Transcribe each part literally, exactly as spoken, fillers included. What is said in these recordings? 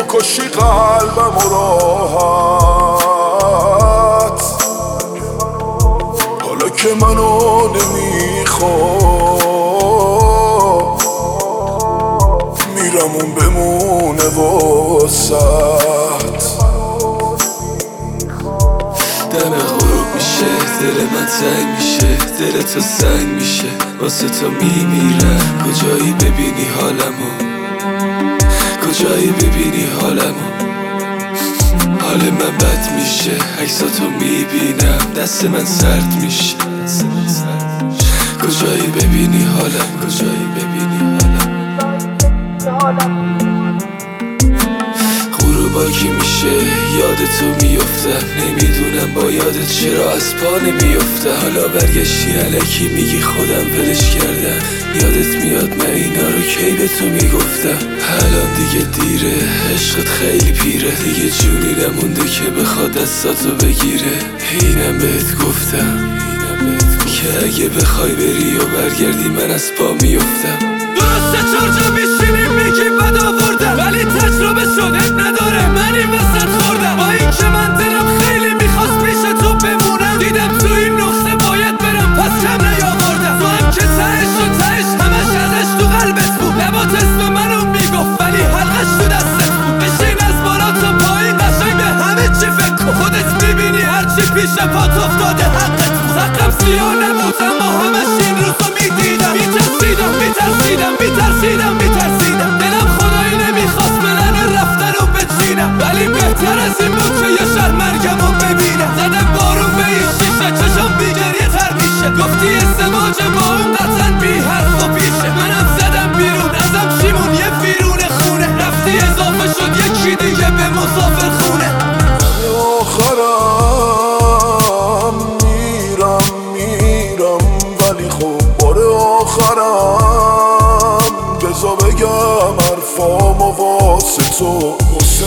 میکشی قلبم و راحت، حالا که منو نمیخواد میرم اون بمونه واسد. دم غروب میشه دل من تنگ میشه، دل تو سنگ میشه واسه تو میمیرم. کجایی ببینی حالمو، کجایی ببینی حالمو، حال من بد میشه عکساتو میبینم دست من سرد میشه. کجایی ببینی حالم، کجایی ببینی حالم. غروبا کی میشه یاد تو میفتم، نمیدونم با یادت چرا از پا نمیفتم. حالا برگشتی الکی میگی خودم ولش کردم، یادت میاد من اینا رو کی به تو میگفتم. الان دیگه دیره عشقت خیلی پیره، دیگه جونی نمونده که بخواد دستاتو بگیره. اینم بهت گفتم که اگه بخوای بری و برگردی من از پا میفتم. درسته چهار جا میشینیم میگی بد آوردم، ولی تجربه شده نداره من این وسط خوردم. با این که من دلم خیلی میخواست پیش تو بمونم، دیدم تو این نقطه باید برم پس کم نیاوردم. تو هم که تهش و تهش همش ازش تو قلبت بود، لبات اسم منو میگفت ولی حلقش تو دستت بود. بشین از بالا تا پایین قشنگ به همه چی فکر کن، خودت میبینی هرچی پیش پات افتاده حقت بود. حقم سیاه نبود اما همش این روزا میدیدم، میترسیدم میترسیدم میترسیدم میترسیدم. دلم خدایی نمیخواست پلن رفتن رو بچینم، ولی بهتر از این بود که یه شهر مرگم رو ببینم. زدم بارون به این شیشه چشم بی گریه تر میشه، گفتی ازدواج با اون قطعا بی حرف و پیشه. منم زدم بیرون ازم شیمون یه ویرون خونه، رفتی اضافه شد یکی دیگه به مسافر خونه. آخرم میرم میرم ولی خب بار آخرم بزا بگم حرفامو واسه تو، واسه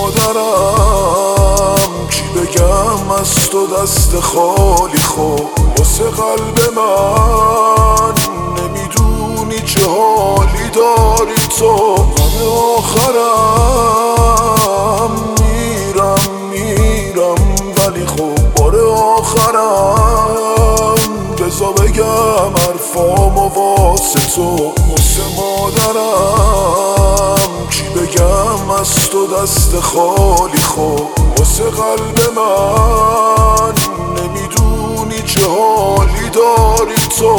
مادرم چی بگم از تو دست خالی خب، واسه قلب من نمیدونی چه حالی داری تو. غم آخرم میرم میرم ولی خب بار آخرم بزا بگم حرفامو واسه تو، واسه مادرم چی بگم از تو دست خالی خب، واسه قلب من نمیدونی چه حالی داری تو.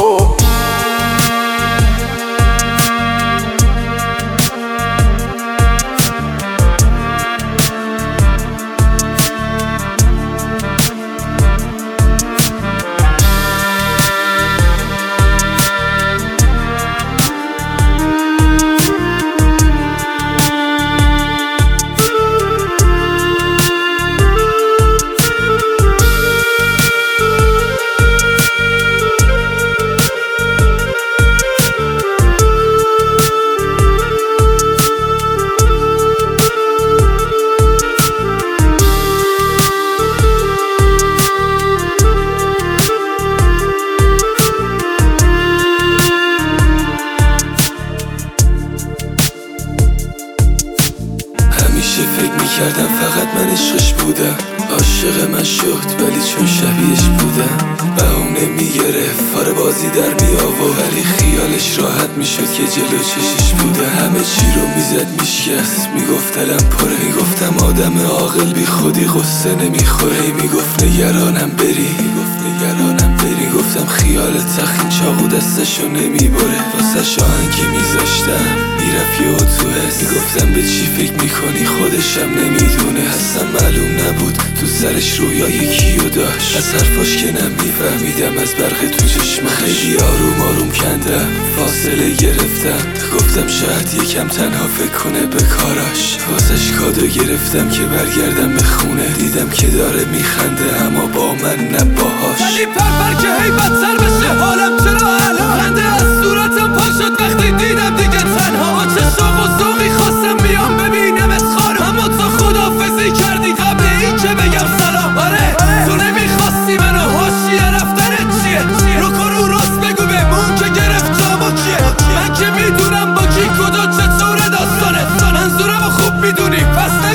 فکر میکردم فقط من عشقش بودم، عاشق من شد ولی چون شبیهش بودم بهونه میگرفت فاره بازی در میآورد، ولی خیالش راحت میشد که جلو چشش بودم. همه چی رو میزد میشکست، میگفت دلم پره، میگفتم آدم عاقل بی خودی قصه نمیخوره. میگفت نگرانم بری، میگفت نگرانم بری، گفتم خیالت تخین چاقو دستشو نمیبره. واسه شاهنگی میذاشتم میرفت یه اتوبس، میگفتم به چی فکر میکنی خودشم نمیدونه. اصلا معلوم نبود تو سرش رویای کیو داشت، از حرفاش که نمیفهمیدم از برق تو چشمش. خیلی آروم آروم کندم فاصله گرفتم، گفتم شاید یکم تنها فکر کنه به کاراش. واسش کادو گرفتم که برگردم به خونه، دیدم که داره میخنده اما با من نه باهاش. ولی پرپر که هی بدتر بشه حالم چرا الان، خنده از صورتم پا شد وقتی دیدم دیگه تنها. با چه شوق و ذوقی خواستم بیام ببینم از خانم، اما تو خداحافظی کردی قبل این که بگم سلام. آره تو نمیخواستی منو، حاشیه رفتنت چیه؟ رو کرو راست بگو بمون که گرفت جامو کیه. من که میدونم با کی کجا چطوره داستانه، منظورمو خوب میدونی پس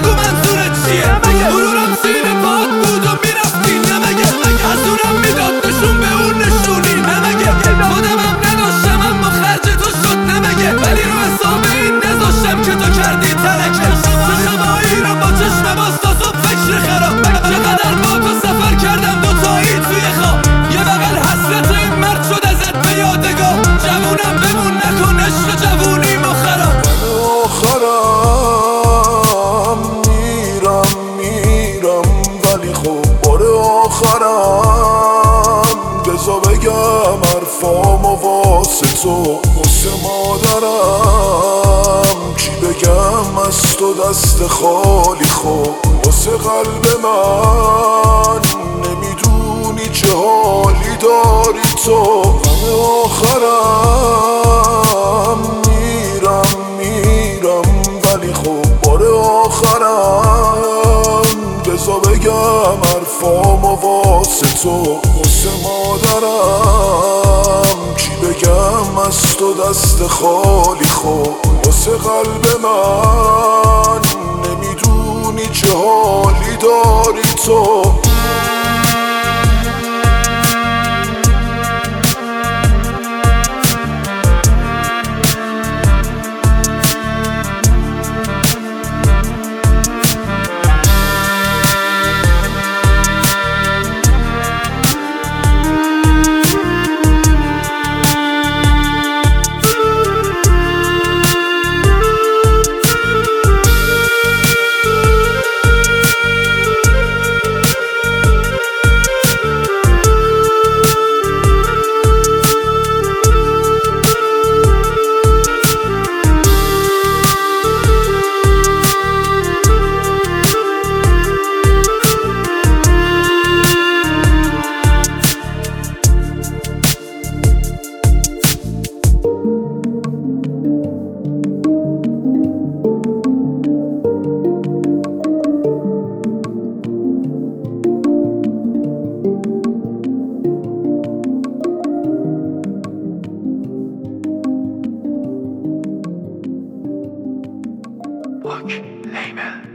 واسه تو واسه مادرم چی بگم از تو دست خالی خب واسه قلب من نمیدونی چه حالی داری تو غم آخرم میرم میرم ولی خب بار آخرم بذار بگم حرفامو واسه تو واسه مادرم چی بگم از تو دست خالی خب واسه قلب من نمیدونی چه حالی داری تو Look, label.